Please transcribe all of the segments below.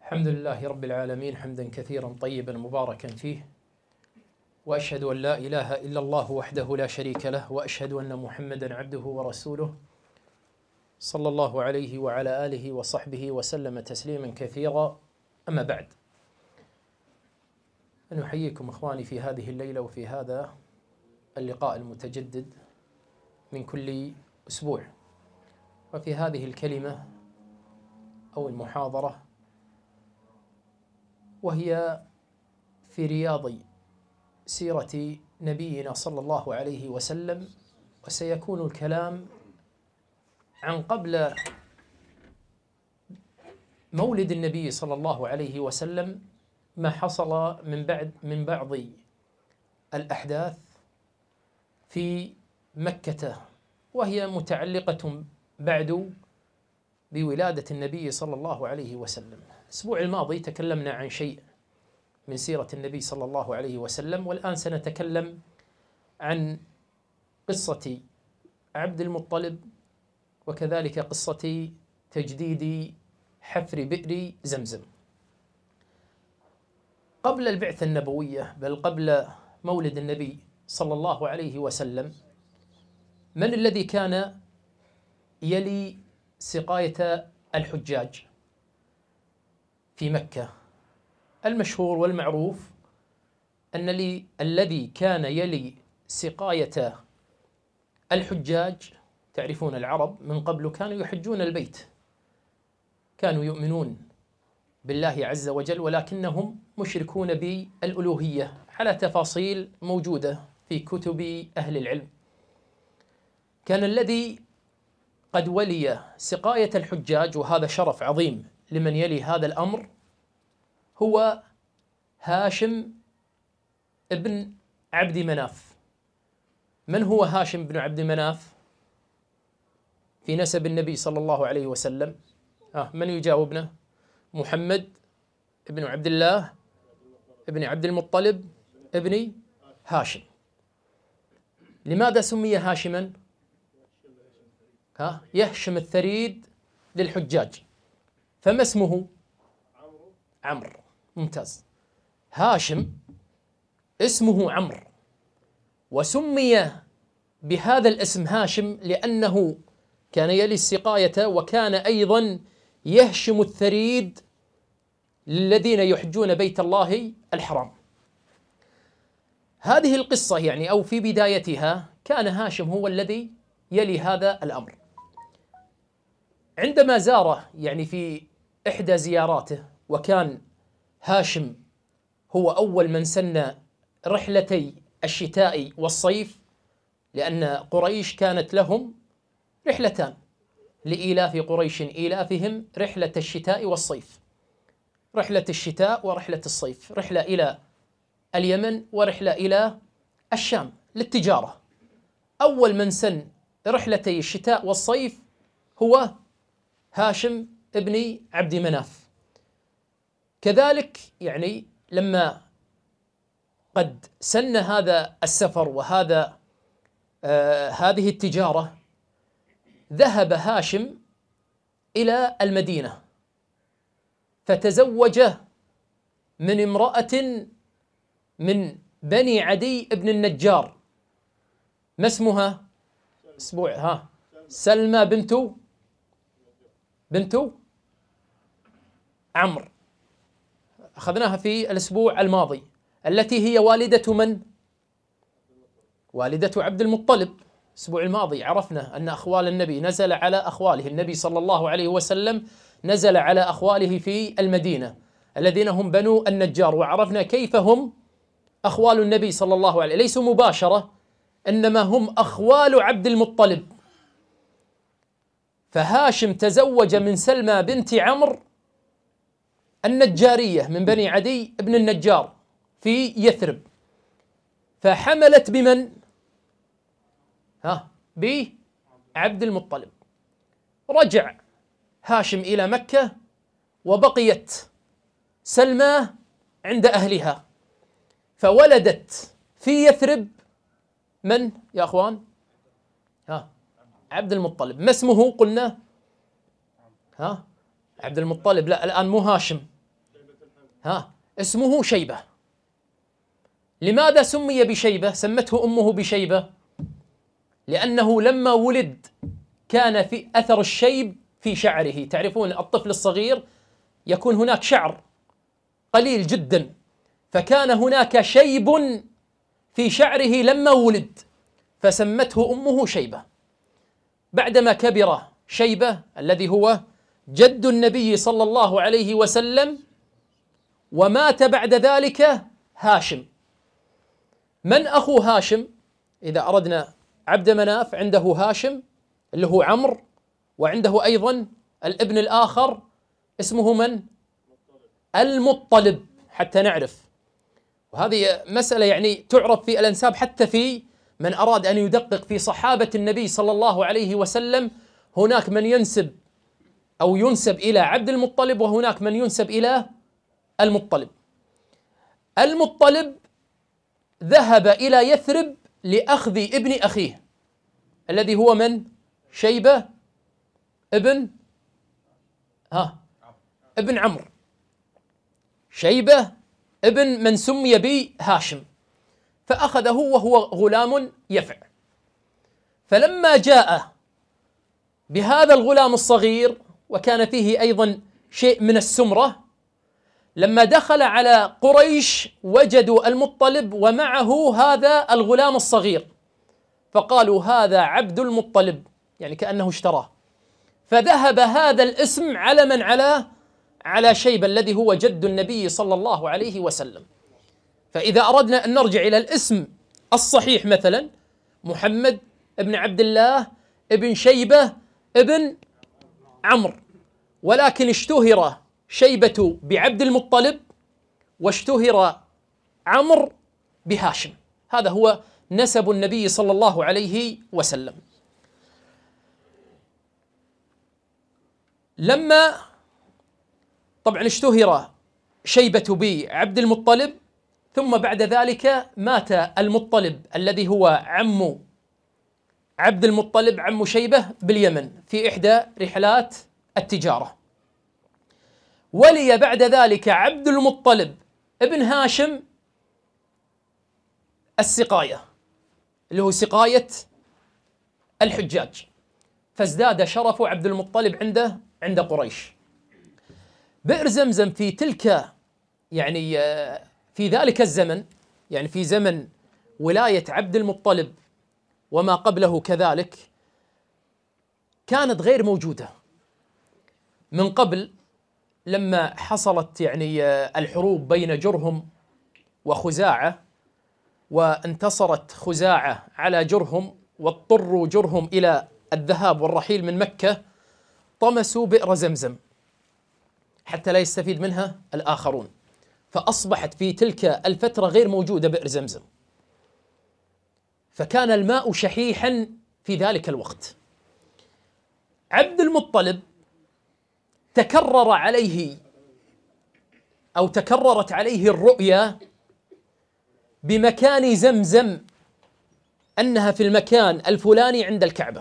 الحمد لله رب العالمين حمدا كثيرا طيبا مباركا فيه، وأشهد أن لا إله إلا الله وحده لا شريك له، وأشهد أن محمدا عبده ورسوله صلى الله عليه وعلى آله وصحبه وسلم تسليما كثيرا. أما بعد، أن أحييكم إخواني في هذه الليلة وفي هذا اللقاء المتجدد من كل أسبوع، وفي هذه الكلمة أو المحاضرة، وهي في رياض سيرة نبينا صلى الله عليه وسلم. وسيكون الكلام عن قبل مولد النبي صلى الله عليه وسلم، ما حصل من بعض الأحداث في مكة، وهي متعلقة بعد بولادة النبي صلى الله عليه وسلم. الأسبوع الماضي تكلمنا عن شيء من سيرة النبي صلى الله عليه وسلم، والآن سنتكلم عن قصة عبد المطلب، وكذلك قصة تجديد حفر بئر زمزم. قبل البعثة النبوية، بل قبل مولد النبي صلى الله عليه وسلم، من الذي كان يلي سقاية الحجاج في مكة؟ المشهور والمعروف أن الذي كان يلي سقاية الحجاج، تعرفون العرب من قبل كانوا يحجون البيت، كانوا يؤمنون بالله عز وجل، ولكنهم مشركون بالألوهية على تفاصيل موجودة في كتب أهل العلم. كان الذي قد ولي سقاية الحجاج، وهذا شرف عظيم لمن يلي هذا الأمر، هو هاشم ابن عبد مناف. من هو هاشم بن عبد مناف في نسب النبي صلى الله عليه وسلم؟ من يجاوبنا؟ محمد ابن عبد الله ابن عبد المطلب ابن هاشم. لماذا سمي هاشما؟ يهشم الثريد للحجاج. فما اسمه؟ عمرو. ممتاز. هاشم اسمه عمرو، وسمي بهذا الاسم هاشم لأنه كان يلي السقاية، وكان أيضا يهشم الثريد للذين يحجون بيت الله الحرام. هذه القصة يعني، أو في بدايتها، كان هاشم هو الذي يلي هذا الأمر. عندما زاره يعني في إحدى زياراته، وكان هاشم هو أول من سن رحلتي الشتاء والصيف، لأن قريش كانت لهم رحلتان لإيلاف قريش إيلافهم رحلة الشتاء والصيف، رحلة الشتاء ورحلة الصيف، رحلة إلى اليمن ورحلة إلى الشام للتجارة. أول من سن رحلتي الشتاء والصيف هو هاشم ابن عبد مناف. كذلك يعني لما قد سن هذا السفر وهذا هذه التجارة، ذهب هاشم إلى المدينة فتزوج من امرأة من بني عدي ابن النجار. ما اسمها؟ سلمى بنت عمرو. أخذناها في الأسبوع الماضي، التي هي والدة من؟ والدة عبد المطلب. الأسبوع الماضي عرفنا أن أخوال النبي نزل على أخواله، النبي صلى الله عليه وسلم نزل على أخواله في المدينة الذين هم بنو النجار، وعرفنا كيف هم أخوال النبي صلى الله عليه، ليسوا مباشرة، إنما هم أخوال عبد المطلب. فهاشم تزوج من سلمى بنت عمرو النجارية من بني عدي ابن النجار في يثرب، فحملت بمن؟ بعبد المطلب. رجع هاشم إلى مكة، وبقيت سلمى عند أهلها، فولدت في يثرب من يا أخوان؟ عبد المطلب. ما اسمه قلنا؟ عبد المطلب. لا، الآن مو هاشم، اسمه شيبة. لماذا سمي بشيبة؟ سمته أمه بشيبة لأنه لما ولد كان في أثر الشيب في شعره. تعرفون الطفل الصغير يكون هناك شعر قليل جدا، فكان هناك شيب في شعره لما ولد، فسمته أمه شيبة. بعدما كبر شيبة الذي هو جد النبي صلى الله عليه وسلم، ومات بعد ذلك هاشم. من أخو هاشم؟ إذا أردنا عبد مناف عنده هاشم اللي هو عمرو، وعنده أيضا الابن الآخر اسمه من؟ المطلب، حتى نعرف. وهذه مسألة يعني تعرف في الأنساب، حتى في من أراد أن يدقق في صحابة النبي صلى الله عليه وسلم، هناك من ينسب أو ينسب إلى عبد المطلب، وهناك من ينسب إلى المطلب. المطلب ذهب إلى يثرب لأخذ ابن أخيه الذي هو من؟ شيبة ابن ابن عمرو، شيبة ابن من سمي بهاشم، فأخذه وهو غلام يفع. فلما جاء بهذا الغلام الصغير وكان فيه أيضا شيء من السمرة، لما دخل على قريش وجدوا المطلب ومعه هذا الغلام الصغير، فقالوا هذا عبد المطلب، يعني كأنه اشتراه. فذهب هذا الاسم علما على شيبة الذي هو جد النبي صلى الله عليه وسلم. فإذا أردنا أن نرجع إلى الاسم الصحيح مثلا محمد ابن عبد الله ابن شيبة ابن عمرو، ولكن اشتهر شيبة بعبد المطلب واشتهر عمرو بهاشم. هذا هو نسب النبي صلى الله عليه وسلم. لما طبعا اشتهر شيبة بعبد المطلب، ثم بعد ذلك مات المطلب الذي هو عم عبد المطلب، عم شيبة، باليمن في إحدى رحلات التجارة. ولي بعد ذلك عبد المطلب ابن هاشم السقاية، اللي هو سقاية الحجاج، فازداد شرف عبد المطلب عند قريش. بئر زمزم في تلك يعني في ذلك الزمن، يعني في زمن ولاية عبد المطلب وما قبله كذلك، كانت غير موجودة. من قبل لما حصلت يعني الحروب بين جرهم وخزاعة، وانتصرت خزاعة على جرهم واضطروا جرهم إلى الذهاب والرحيل من مكة، طمسوا بئر زمزم حتى لا يستفيد منها الآخرون، فأصبحت في تلك الفترة غير موجودة بئر زمزم، فكان الماء شحيحا في ذلك الوقت. عبد المطلب تكرر عليه أو تكررت عليه الرؤيا بمكان زمزم، أنها في المكان الفلاني عند الكعبة،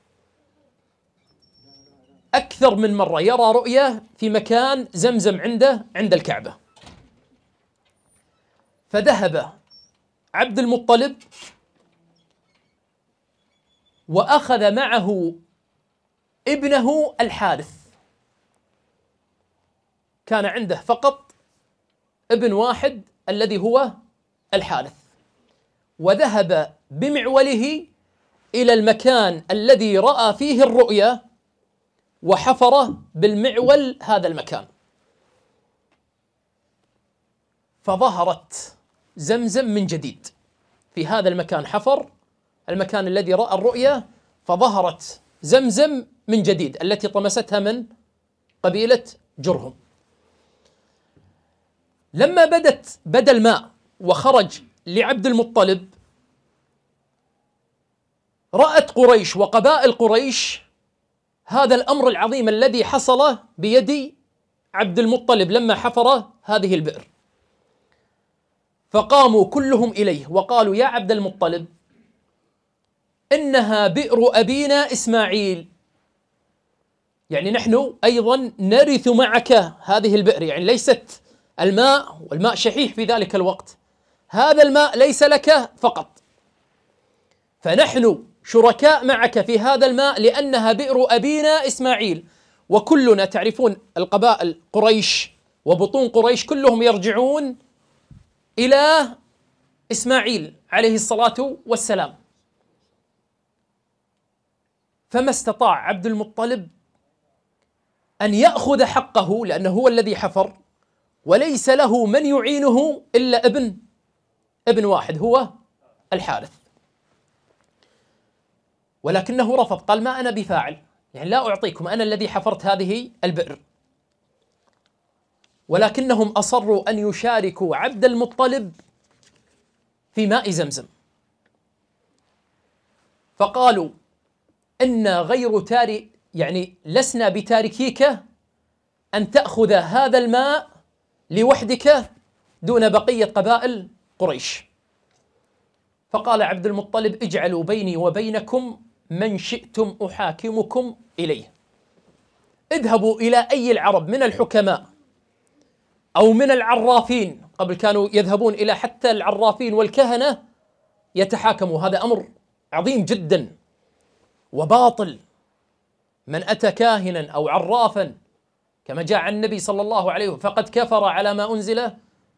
أكثر من مرة يرى رؤيا في مكان زمزم عند الكعبة. فذهب عبد المطلب وأخذ معه ابنه الحارث، كان عنده فقط ابن واحد الذي هو الحارث، وذهب بمعوله إلى المكان الذي رأى فيه الرؤيا وحفر بالمعول هذا المكان، فظهرت زمزم من جديد في هذا المكان. حفر المكان الذي رأى الرؤيا فظهرت زمزم من جديد التي طمستها من قبيلة جرهم. لما بدا الماء وخرج لعبد المطلب، رأت قريش وقبائل قريش هذا الأمر العظيم الذي حصل بيد عبد المطلب لما حفر هذه البئر، فقاموا كلهم إليه وقالوا يا عبد المطلب إنها بئر أبينا إسماعيل، يعني نحن أيضا نرث معك هذه البئر، يعني ليست الماء، والماء شحيح في ذلك الوقت، هذا الماء ليس لك فقط، فنحن شركاء معك في هذا الماء لأنها بئر أبينا إسماعيل، وكلنا تعرفون القبائل قريش وبطون قريش كلهم يرجعون إلى إسماعيل عليه الصلاة والسلام. فما استطاع عبد المطلب أن يأخذ حقه لأنه هو الذي حفر، وليس له من يعينه إلا ابن واحد هو الحارث، ولكنه رفض، قال ما أنا بفاعل، يعني لا أعطيكم، أنا الذي حفرت هذه البئر. ولكنهم أصروا أن يشاركوا عبد المطلب في ماء زمزم، فقالوا إن غير يعني لسنا بتاركيك أن تأخذ هذا الماء لوحدك دون بقية قبائل قريش. فقال عبد المطلب اجعلوا بيني وبينكم من شئتم أحاكمكم إليه، اذهبوا إلى أي العرب من الحكماء أو من العرافين، قبل كانوا يذهبون إلى حتى العرافين والكهنة يتحاكموا، هذا أمر عظيم جدا وباطل. من أتى كاهنا أو عرافا كما جاء عن النبي صلى الله عليه وسلم فقد كفر على ما أنزل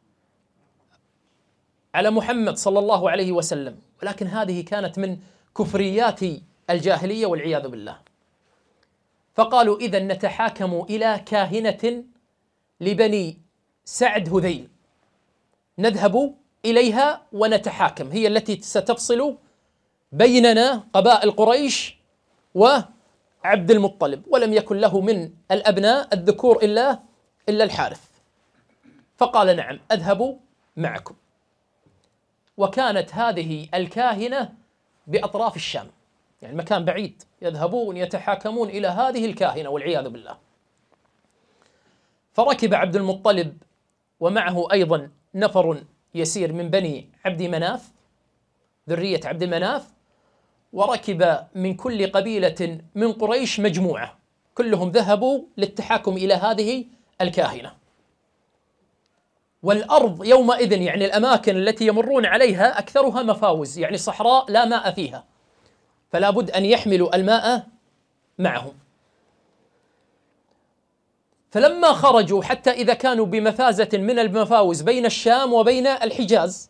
على محمد صلى الله عليه وسلم. ولكن هذه كانت من كفريات الجاهلية والعياذ بالله. فقالوا إذا نتحاكم إلى كاهنة لبني سعد هذيل، نذهب إليها ونتحاكم، هي التي ستفصل بيننا قبائل قريش وعبد المطلب، ولم يكن له من الأبناء الذكور إلا الحارث. فقال نعم أذهب معكم. وكانت هذه الكاهنة بأطراف الشام، يعني مكان بعيد، يذهبون يتحاكمون إلى هذه الكاهنة والعياذ بالله. فركب عبد المطلب ومعه أيضا نفر يسير من بني عبد مناف، ذرية عبد مناف، وركب من كل قبيلة من قريش مجموعة، كلهم ذهبوا للتحاكم إلى هذه الكاهنة. والأرض يومئذ، يعني الأماكن التي يمرون عليها أكثرها مفاوز، يعني صحراء لا ماء فيها، فلا بد أن يحملوا الماء معهم. فلما خرجوا حتى إذا كانوا بمفازة من المفاوز بين الشام وبين الحجاز،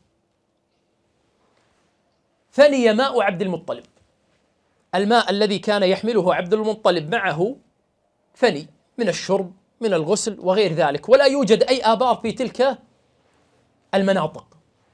فني ماء عبد المطلب، الماء الذي كان يحمله عبد المطلب معه فني من الشرب من الغسل وغير ذلك، ولا يوجد أي آبار في تلك المناطق.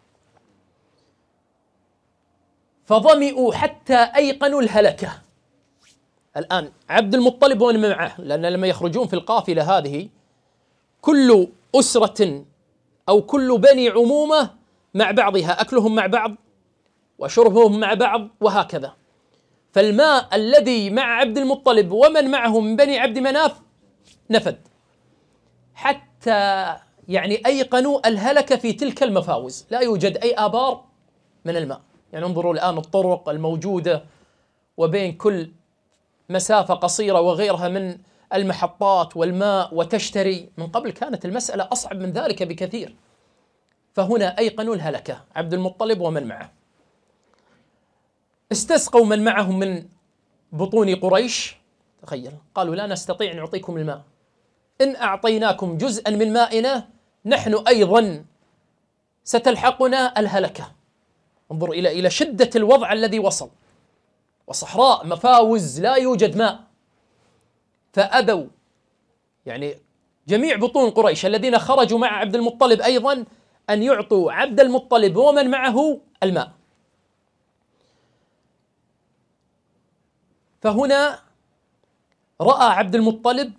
فظمئوا حتى أيقنوا الهلكة. الآن عبد المطلب ومن معه، لأن لما يخرجون في القافلة هذه كل أسرة أو كل بني عمومة مع بعضها، أكلهم مع بعض وشربهم مع بعض وهكذا. فالماء الذي مع عبد المطلب ومن معه من بني عبد مناف نفد، حتى يعني أيقنوا الهلكة في تلك المفاوز، لا يوجد أي آبار من الماء. يعني انظروا الآن الطرق الموجودة وبين كل مسافة قصيرة وغيرها من المحطات والماء وتشتري، من قبل كانت المسألة أصعب من ذلك بكثير. فهنا أيقنوا الهلكة عبد المطلب ومن معه. استسقوا من معهم من بطون قريش، تخيل، قالوا لا نستطيع أن نعطيكم الماء، إن أعطيناكم جزءا من مائنا نحن أيضا ستلحقنا الهلكة. انظر إلى شدة الوضع الذي وصل، وصحراء مفاوز لا يوجد ماء. فأبوا يعني جميع بطون قريش الذين خرجوا مع عبد المطلب أيضا أن يعطوا عبد المطلب ومن معه الماء. فهنا رأى عبد المطلب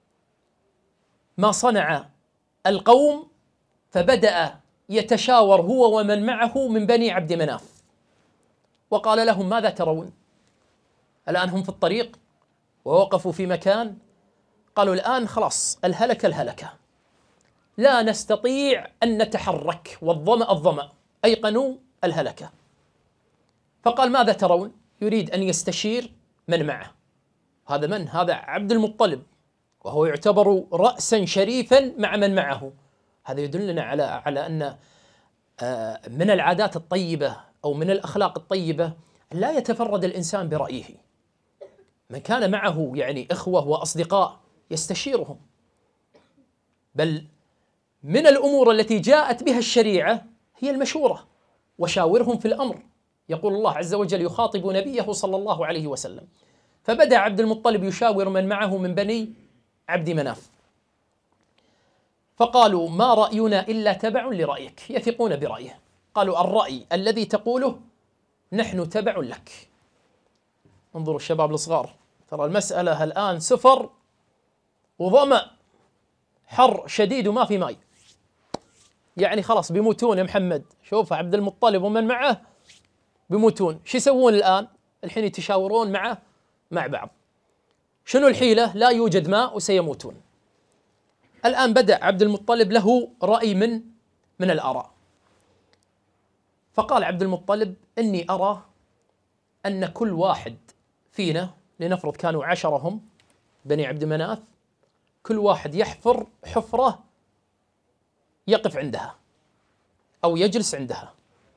ما صنع القوم، فبدأ يتشاور هو ومن معه من بني عبد مناف، وقال لهم ماذا ترون؟ الآن هم في الطريق ووقفوا في مكان، قالوا الآن خلاص الهلكة، لا نستطيع أن نتحرك، والظمأ أيقنوا الهلكة. فقال ماذا ترون؟ يريد أن يستشير من معه. هذا من؟ هذا عبد المطلب، وهو يعتبر رأسا شريفا مع من معه. هذا يدلنا على أن من العادات الطيبة أو من الأخلاق الطيبة لا يتفرد الإنسان برأيه، من كان معه يعني إخوة وأصدقاء يستشيرهم، بل من الأمور التي جاءت بها الشريعة هي المشورة، وشاورهم في الأمر. يقول الله عز وجل يخاطب نبيه صلى الله عليه وسلم، فبدأ عبد المطلب يشاور من معه من بني عبد مناف، فقالوا ما رأينا إلا تبع لرأيك، يثقون برأيه. قالوا الرأي الذي تقوله نحن تبع لك. انظروا الشباب الصغار، ترى المسألة الآن سفر وظمأ، حر شديد وما في ماء، يعني خلاص بيموتون يا محمد. شوف عبد المطلب ومن معه بيموتون، شو يسوون الآن؟ الحين يتشاورون مع بعض، شنو الحيلة؟ لا يوجد ماء وسيموتون. الآن بدأ عبد المطلب له رأي من الآراء، فقال عبد المطلب إني أرى أن كل واحد فينا، لنفرض كانوا 10 هم بني عبد مناف، كل واحد يحفر حفرة يقف عندها أو يجلس عندها.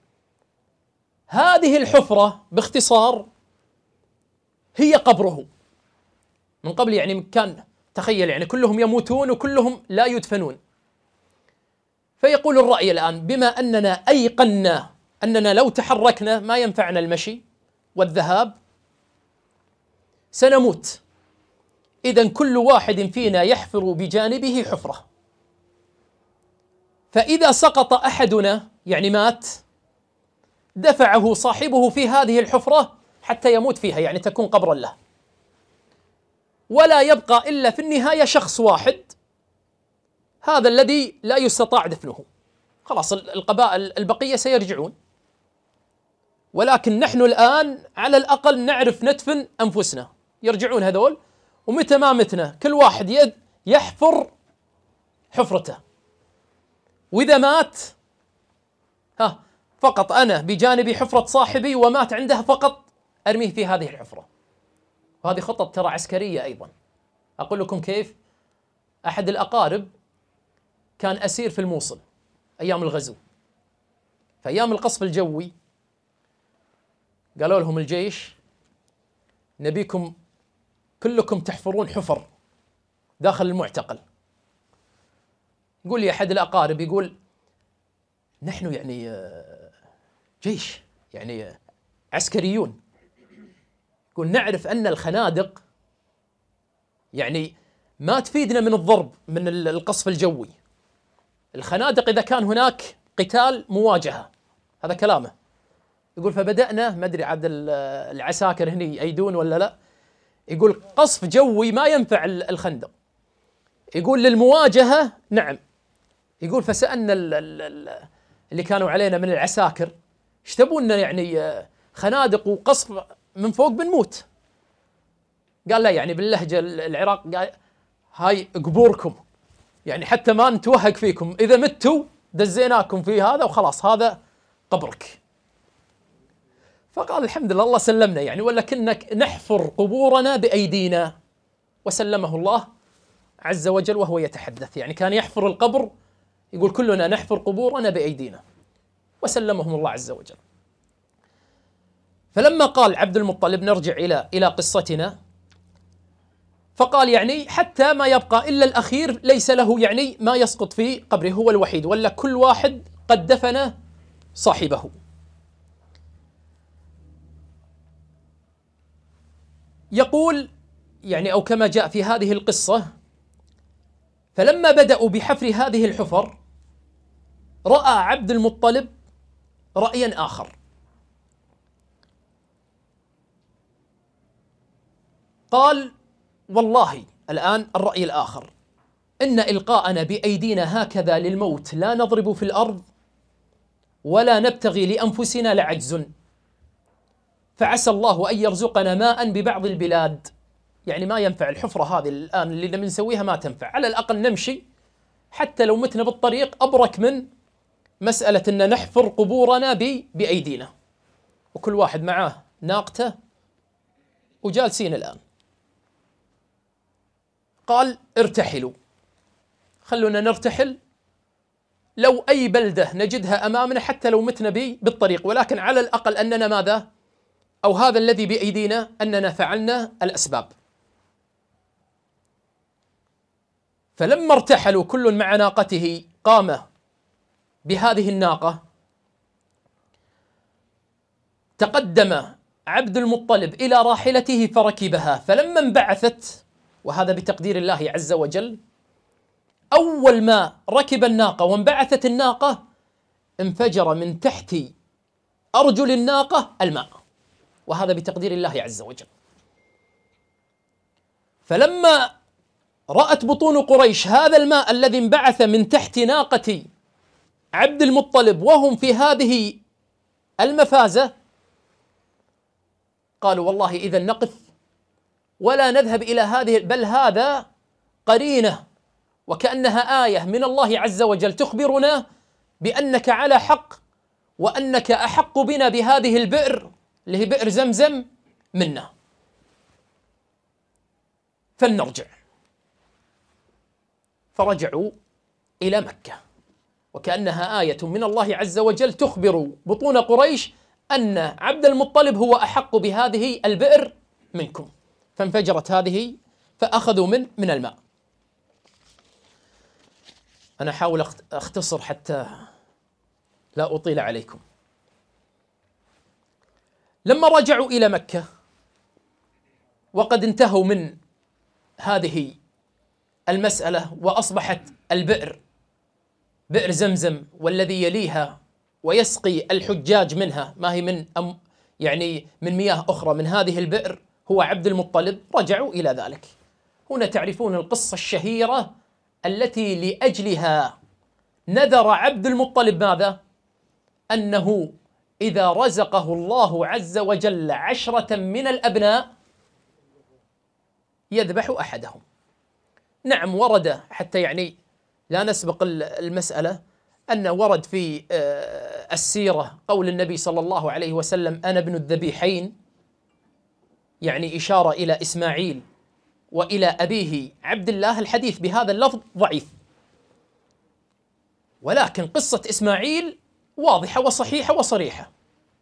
هذه الحفرة باختصار هي قبره من قبل، يعني كان تخيل يعني كلهم يموتون وكلهم لا يدفنون. فيقول الرأي الآن بما أننا أيقنا أننا لو تحركنا ما ينفعنا المشي والذهاب سنموت، إذن كل واحد فينا يحفر بجانبه حفرة، فإذا سقط أحدنا يعني مات دفعه صاحبه في هذه الحفرة حتى يموت فيها، يعني تكون قبرا له، ولا يبقى إلا في النهاية شخص واحد، هذا الذي لا يستطاع دفنه. خلاص القبائل البقية سيرجعون، ولكن نحن الآن على الأقل نعرف ندفن أنفسنا، يرجعون هذول، ومتى ما متنا كل واحد يحفر حفرته، وإذا مات فقط أنا بجانبي حفرة صاحبي ومات عندها فقط أرميه في هذه الحفرة. وهذه خطط ترى عسكرية أيضا. أقول لكم كيف. أحد الأقارب كان أسير في الموصل أيام الغزو، في أيام القصف الجوي قالوا لهم الجيش نبيكم كلكم تحفرون حفر داخل المعتقل. يقول لي أحد الأقارب، يقول نحن يعني جيش يعني عسكريون، يقول نعرف أن الخنادق يعني ما تفيدنا من الضرب من القصف الجوي، الخنادق إذا كان هناك قتال مواجهة، هذا كلامه. يقول فبدأنا، ما أدري عاد العساكر هني يأيدون ولا لا، يقول قصف جوي ما ينفع الخندق، يقول للمواجهة نعم. يقول فسألنا اللي كانوا علينا من العساكر ايش تبون يعني خنادق وقصف من فوق بنموت؟ قال لا، يعني باللهجة العراق قال هاي قبوركم، يعني حتى ما نتوهق فيكم، إذا متوا دزيناكم في هذا وخلاص هذا قبرك. فقال الحمد لله الله سلمنا، يعني ولكنك نحفر قبورنا بأيدينا، وسلمه الله عز وجل وهو يتحدث، يعني كان يحفر القبر، يقول كلنا نحفر قبورنا بأيدينا، وسلمهم الله عز وجل. فلما قال عبد المطلب نرجع إلى قصتنا، فقال يعني حتى ما يبقى إلا الأخير ليس له يعني ما يسقط في قبره، هو الوحيد، ولا كل واحد قد دفن صاحبه. يقول يعني أو كما جاء في هذه القصة، فلما بدأوا بحفر هذه الحفر رأى عبد المطلب رأيا آخر، قال والله الآن الرأي الآخر إن إلقاءنا بأيدينا هكذا للموت لا نضرب في الأرض ولا نبتغي لأنفسنا لعجز، فعسى الله أن يرزقنا ماء ببعض البلاد. يعني ما ينفع الحفرة هذه الآن اللي بنسويها ما تنفع، على الأقل نمشي حتى لو متنا بالطريق أبرك من مسألة أن نحفر قبورنا بأيدينا، وكل واحد معاه ناقته وجالسين الآن. قال ارتحلوا، خلونا نرتحل لو أي بلدة نجدها أمامنا حتى لو متنا بالطريق، ولكن على الأقل أننا ماذا؟ أو هذا الذي بأيدينا أننا فعلنا الأسباب. فلما ارتحلوا كل مع ناقته قام بهذه الناقة، تقدم عبد المطلب إلى راحلته فركبها، فلما انبعثت، وهذا بتقدير الله عز وجل، أول ما ركب الناقة وانبعثت الناقة انفجر من تحت أرجل الناقة الماء، وهذا بتقدير الله عز وجل. فلما رأت بطون قريش هذا الماء الذي انبعث من تحت ناقة عبد المطلب وهم في هذه المفازة، قالوا والله إذا نقف ولا نذهب إلى هذه، بل هذا قرينة وكأنها آية من الله عز وجل تخبرنا بأنك على حق، وأنك أحق بنا بهذه البئر اللي هي بئر زمزم منا، فلنرجع. فرجعوا إلى مكة، وكأنها آية من الله عز وجل تخبر بطون قريش أن عبد المطلب هو أحق بهذه البئر منكم، فانفجرت هذه فأخذوا من الماء. أنا أحاول أختصر حتى لا أطيل عليكم. لما رجعوا إلى مكة وقد انتهوا من هذه المسألة، وأصبحت البئر بئر زمزم والذي يليها ويسقي الحجاج منها، ما هي من يعني من مياه أخرى من هذه البئر، هو عبد المطلب، رجعوا إلى ذلك. هنا تعرفون القصة الشهيرة التي لأجلها نذر عبد المطلب ماذا؟ أنه إذا رزقه الله عز وجل 10 من الأبناء يذبح أحدهم. نعم ورد، حتى يعني لا نسبق المسألة، أن ورد في السيرة قول النبي صلى الله عليه وسلم أنا ابن الذبيحين، يعني إشارة إلى إسماعيل وإلى أبيه عبد الله. الحديث بهذا اللفظ ضعيف، ولكن قصة إسماعيل واضحة وصحيحة وصريحة.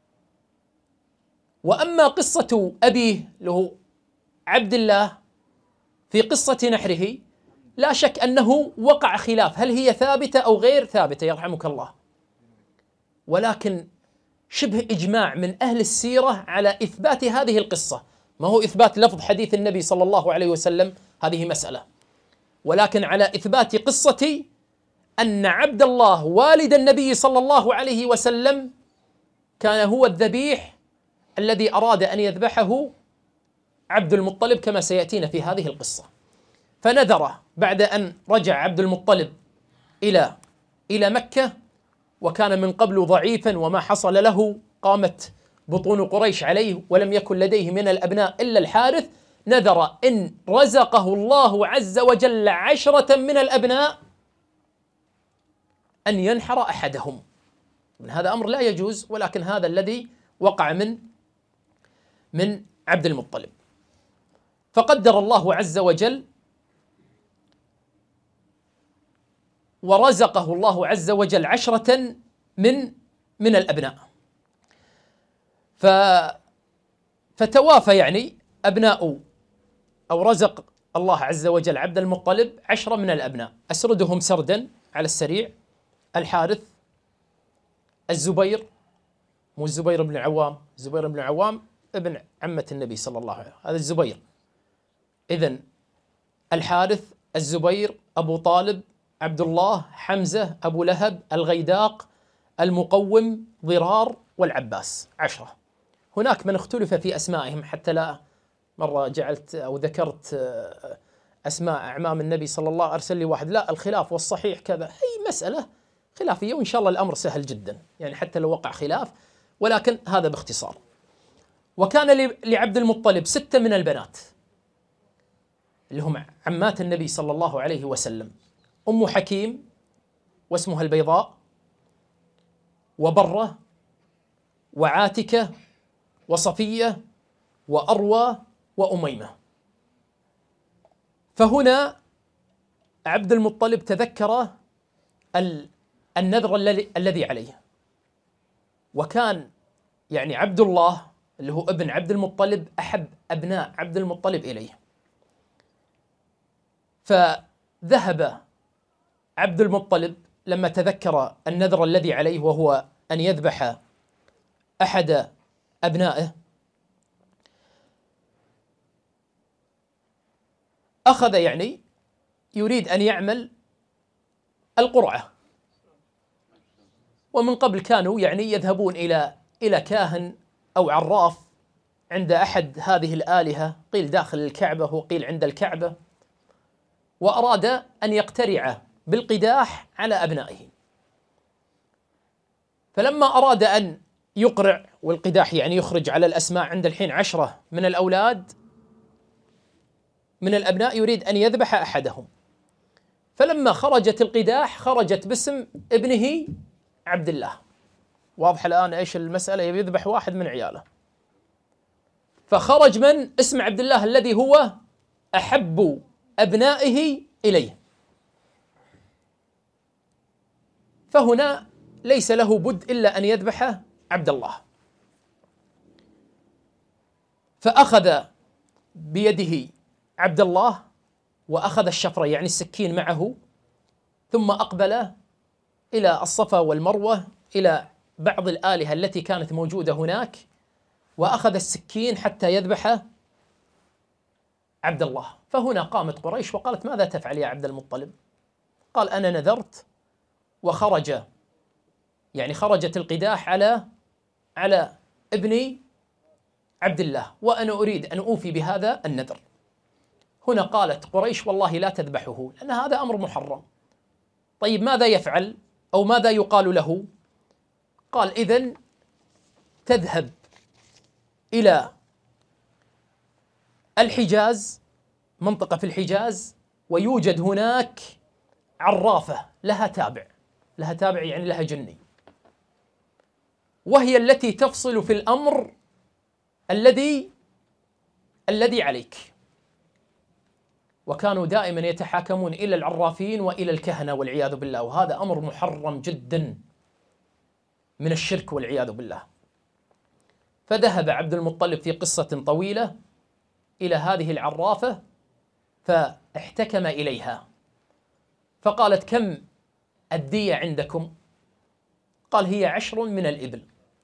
وأما قصة أبيه له عبد الله في قصة نحره، لا شك أنه وقع خلاف، هل هي ثابتة أو غير ثابتة يرحمك الله، ولكن شبه إجماع من أهل السيرة على إثبات هذه القصة. ما هو إثبات لفظ حديث النبي صلى الله عليه وسلم، هذه مسألة، ولكن على إثبات قصة أن عبد الله والد النبي صلى الله عليه وسلم كان هو الذبيح الذي أراد أن يذبحه عبد المطلب كما سيأتينا في هذه القصة. فنذر بعد أن رجع عبد المطلب إلى مكة، وكان من قبل ضعيفا وما حصل له، قامت بطون قريش عليه ولم يكن لديه من الأبناء إلا الحارث، نذر إن رزقه الله عز وجل 10 من الأبناء أن ينحر أحدهم. هذا أمر لا يجوز، ولكن هذا الذي وقع من عبد المطلب. فقدر الله عز وجل ورزقه الله عز وجل 10 من الأبناء، فتوافى يعني أبناء، أو رزق الله عز وجل عبد المطلب 10 من الأبناء. أسردهم سردا على السريع: الحارث، الزبير، مو الزبير بن العوام، الزبير بن العوام ابن عمة النبي صلى الله عليه وسلم، هذا الزبير. إذن الحارث، الزبير، أبو طالب، عبد الله، حمزة، أبو لهب، الغيداق، المقوم، ضرار، والعباس، 10. هناك من اختلف في أسمائهم، حتى لا مرة جعلت أو ذكرت أسماء أعمام النبي صلى الله عليه وسلم، أرسل لي واحد لا الخلاف والصحيح كذا، أي مسألة خلافية، وإن شاء الله الأمر سهل جدا يعني حتى لو وقع خلاف، ولكن هذا باختصار. وكان لعبد المطلب 6 من البنات اللي هم عمات النبي صلى الله عليه وسلم: أم حكيم واسمها البيضاء، وبرة، وعاتكة، وصفية، وأروى، وأميمة. فهنا عبد المطلب تذكر النذر الذي عليه. وكان يعني عبد الله اللي هو ابن عبد المطلب أحب أبناء عبد المطلب إليه، فذهب عبد المطلب لما تذكر النذر الذي عليه وهو أن يذبح أحد أبنائه، أخذ يعني يريد أن يعمل القرعة. ومن قبل كانوا يعني يذهبون إلى كاهن أو عراف عند أحد هذه الآلهة، قيل داخل الكعبة وقيل عند الكعبة، وأراد أن يقترع بالقداح على أبنائه. فلما أراد أن يقرع، والقداح يعني يخرج على الأسماء، عند الحين 10 من الأولاد من الأبناء يريد أن يذبح أحدهم، فلما خرجت القداح خرجت باسم ابنه عبد الله. واضح الآن إيش المسألة؟ يبي يذبح واحد من عياله، فخرج من اسم عبد الله الذي هو أحب أبنائه إليه. فهنا ليس له بد إلا أن يذبح عبد الله. فأخذ بيده عبد الله وأخذ الشفرة يعني السكين معه، ثم أقبل إلى الصفا والمروة إلى بعض الآلهة التي كانت موجودة هناك، وأخذ السكين حتى يذبح عبد الله. فهنا قامت قريش وقالت: ماذا تفعل يا عبد المطلب؟ قال: أنا نذرت، وخرج يعني خرجت القداح على ابني عبد الله، وأنا أريد أن أوفي بهذا النذر. هنا قالت قريش: والله لا تذبحه لأن هذا أمر محرم. طيب ماذا يفعل أو ماذا يقال له؟ قال: إذن تذهب إلى الحجاز، منطقة في الحجاز، ويوجد هناك عرافة لها تابع يعني لها جني، وهي التي تفصل في الأمر الذي عليك. وكانوا دائما يتحاكمون إلى العرافين وإلى الكهنة والعياذ بالله، وهذا أمر محرم جدا من الشرك والعياذ بالله. فذهب عبد المطلب في قصة طويلة إلى هذه العرافة، فاحتكم إليها فقالت: كم الدية عندكم؟ قال: هي 10 من الإبل.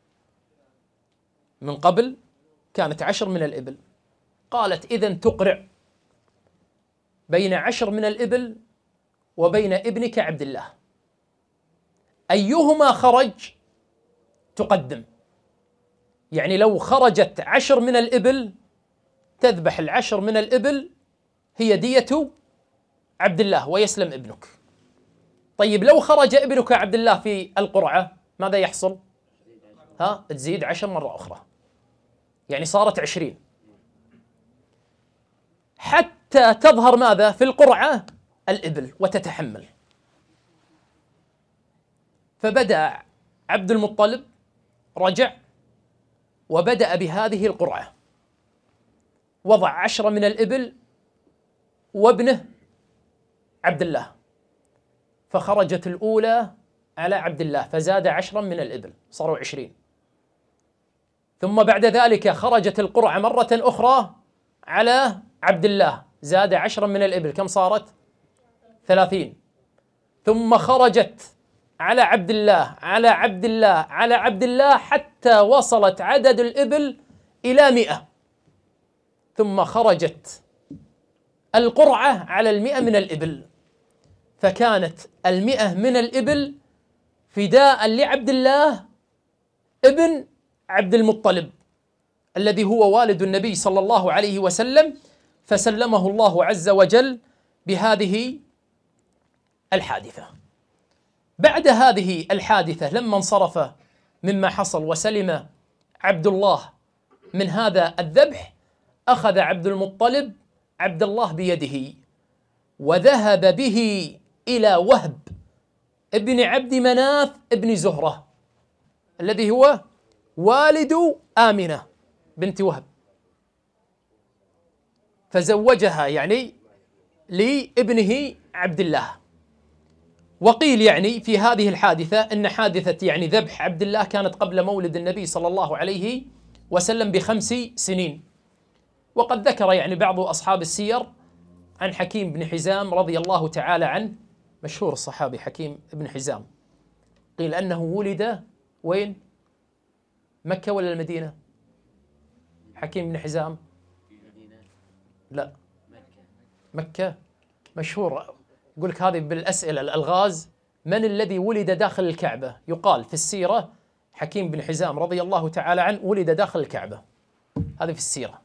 من قبل كانت 10 من الإبل. قالت: إذن تقرع بين 10 من الإبل وبين ابنك عبد الله، أيهما خرج تقدم. يعني لو خرجت 10 من الإبل تذبح 10 من الإبل، هي دية عبد الله ويسلم ابنك. طيب لو خرج ابنك عبد الله في القرعة ماذا يحصل؟ تزيد 10 مرة أخرى، يعني صارت 20، حتى تظهر ماذا في القرعة؟ الإبل وتتحمل. فبدأ عبد المطلب، رجع وبدأ بهذه القرعة، وضع 10 من الإبل وابنه عبد الله، فخرجت الأولى على عبد الله فزاد 10 من الإبل صاروا 20. ثم بعد ذلك خرجت القرعة مرة أخرى على عبد الله، زاد 10 من الإبل، كم صارت؟ 30. ثم خرجت على عبد الله على عبد الله على عبد الله حتى وصلت عدد الإبل إلى 100. ثم خرجت القرعة على 100 من الإبل، فكانت 100 من الإبل فداء لعبد الله ابن عبد المطلب الذي هو والد النبي صلى الله عليه وسلم، فسلمه الله عز وجل بهذه الحادثة. بعد هذه الحادثة لما انصرف مما حصل وسلم عبد الله من هذا الذبح، أخذ عبد المطلب عبد الله بيده وذهب به إلى وهب ابن عبد مناف ابن زهرة الذي هو والد آمنة بنت وهب، فزوجها يعني لابنه عبد الله. وقيل يعني في هذه الحادثة أن حادثة يعني ذبح عبد الله كانت قبل مولد النبي صلى الله عليه وسلم ب5 سنين. وقد ذكر يعني بعض أصحاب السير عن حكيم بن حزام رضي الله تعالى عنه، مشهور الصحابي حكيم بن حزام، قيل أنه ولد وين؟ مكة ولا المدينة؟ حكيم بن حزام لا مكة، مشهور. يقول لك هذه بالأسئلة الألغاز، من الذي ولد داخل الكعبة؟ يقال في السيرة حكيم بن حزام رضي الله تعالى عنه ولد داخل الكعبة، هذه في السيرة.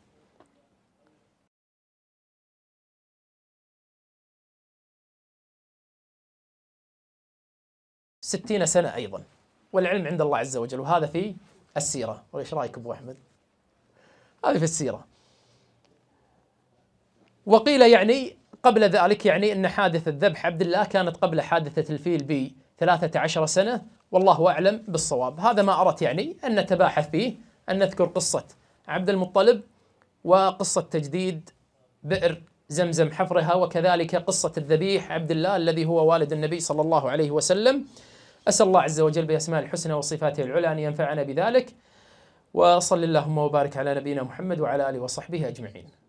60 سنة أيضا، والعلم عند الله عز وجل، وهذا في السيرة. وإيش رأيك أبو أحمد؟ هذه في السيرة. وقيل يعني قبل ذلك يعني أن حادثة ذبح عبد الله كانت قبل حادثة الفيل ب13 سنة، والله أعلم بالصواب. هذا ما أردت يعني أن نتباحث فيه، أن نذكر قصة عبد المطلب وقصة تجديد بئر زمزم حفرها، وكذلك قصة الذبيح عبد الله الذي هو والد النبي صلى الله عليه وسلم. أسأل الله عز وجل بأسماء الحسنى وصفاته العلى أن ينفعنا بذلك، وصل اللهم وبارك على نبينا محمد وعلى آله وصحبه أجمعين.